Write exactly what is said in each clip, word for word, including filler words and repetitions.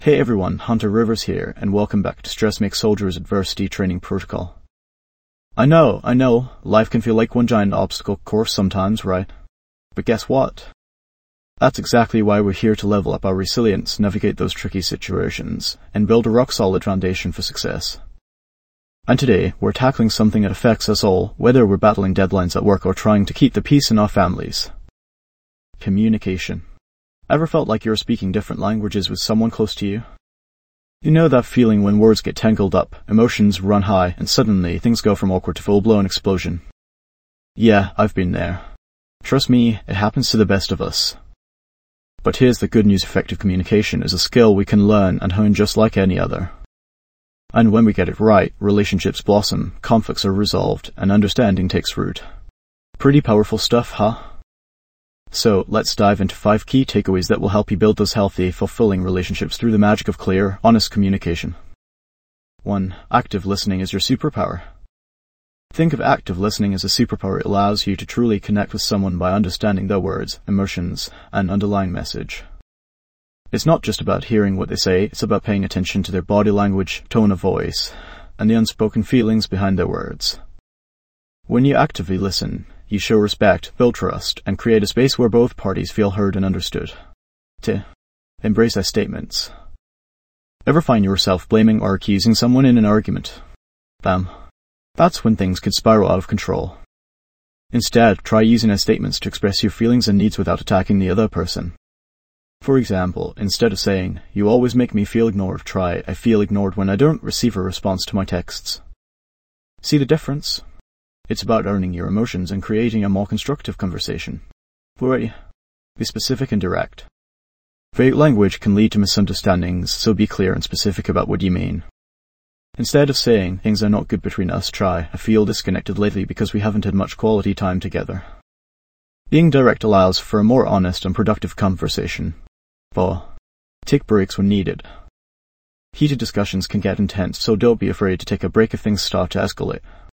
Hey everyone, Hunter Rivers here, and welcome back to Stress Makes Soldiers Adversity Training Protocol. I know, I know, life can feel like one giant obstacle course sometimes, right? But guess what? That's exactly why we're here to level up our resilience, navigate those tricky situations, and build a rock-solid foundation for success. And today, we're tackling something that affects us all, whether we're battling deadlines at work or trying to keep the peace in our families. Communication. Ever felt like you're speaking different languages with someone close to you? You know that feeling when words get tangled up, emotions run high, and suddenly things go from awkward to full-blown explosion. Yeah, I've been there. Trust me, it happens to the best of us. But here's the good news: effective communication is a skill we can learn and hone just like any other. And when we get it right, relationships blossom, conflicts are resolved, and understanding takes root. Pretty powerful stuff, huh? So, let's dive into five key takeaways that will help you build those healthy, fulfilling relationships through the magic of clear, honest communication. one. Active listening is your superpower. Think of active listening as a superpower. It allows you to truly connect with someone by understanding their words, emotions, and underlying message. It's not just about hearing what they say, it's about paying attention to their body language, tone of voice, and the unspoken feelings behind their words. When you actively listen, you show respect, build trust, and create a space where both parties feel heard and understood. two. Embrace their statements. Ever find yourself blaming or accusing someone in an argument? Bam. That's when things could spiral out of control. Instead, try using their statements to express your feelings and needs without attacking the other person. For example, instead of saying, "You always make me feel ignored," try, "I feel ignored when I don't receive a response to my texts." See the difference? It's about owning your emotions and creating a more constructive conversation. Three. Be specific and direct. Vague language can lead to misunderstandings, so be clear and specific about what you mean. Instead of saying, "Things are not good between us," try, "I feel disconnected lately because we haven't had much quality time together." Being direct allows for a more honest and productive conversation. four. Take breaks when needed. Heated discussions can get intense, so don't be afraid to take a break if things start to escalate.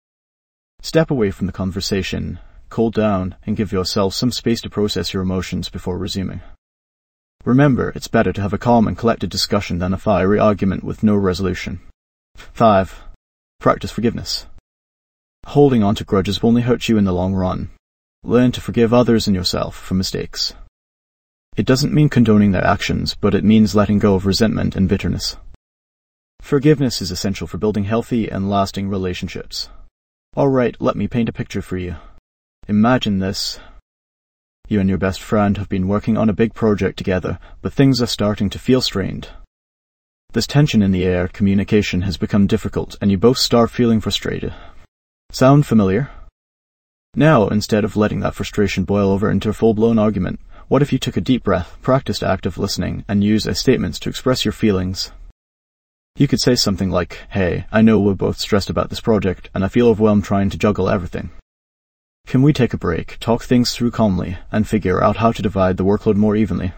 Step away from the conversation, cool down, and give yourself some space to process your emotions before resuming. Remember, it's better to have a calm and collected discussion than a fiery argument with no resolution. five. Practice forgiveness. Holding on to grudges will only hurt you in the long run. Learn to forgive others and yourself for mistakes. It doesn't mean condoning their actions, but it means letting go of resentment and bitterness. Forgiveness is essential for building healthy and lasting relationships. Alright, let me paint a picture for you. Imagine this. You and your best friend have been working on a big project together, but things are starting to feel strained. There's tension in the air, communication has become difficult, and you both start feeling frustrated. Sound familiar? Now, instead of letting that frustration boil over into a full-blown argument, what if you took a deep breath, practiced active listening, and used as statements to express your feelings? You could say something like, "Hey, I know we're both stressed about this project, and I feel overwhelmed trying to juggle everything. Can we take a break, talk things through calmly, and figure out how to divide the workload more evenly?"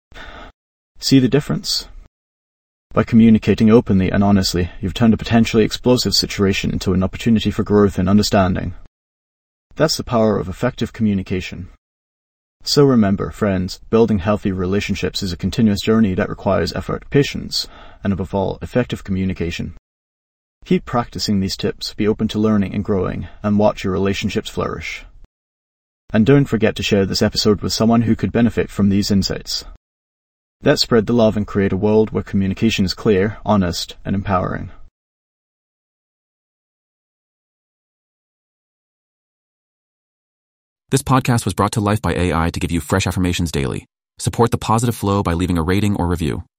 See the difference? By communicating openly and honestly, you've turned a potentially explosive situation into an opportunity for growth and understanding. That's the power of effective communication. So remember, friends, building healthy relationships is a continuous journey that requires effort, patience, and above all, effective communication. Keep practicing these tips, be open to learning and growing, and watch your relationships flourish. And don't forget to share this episode with someone who could benefit from these insights. Let's spread the love and create a world where communication is clear, honest, and empowering. This podcast was brought to life by A I to give you fresh affirmations daily. Support the positive flow by leaving a rating or review.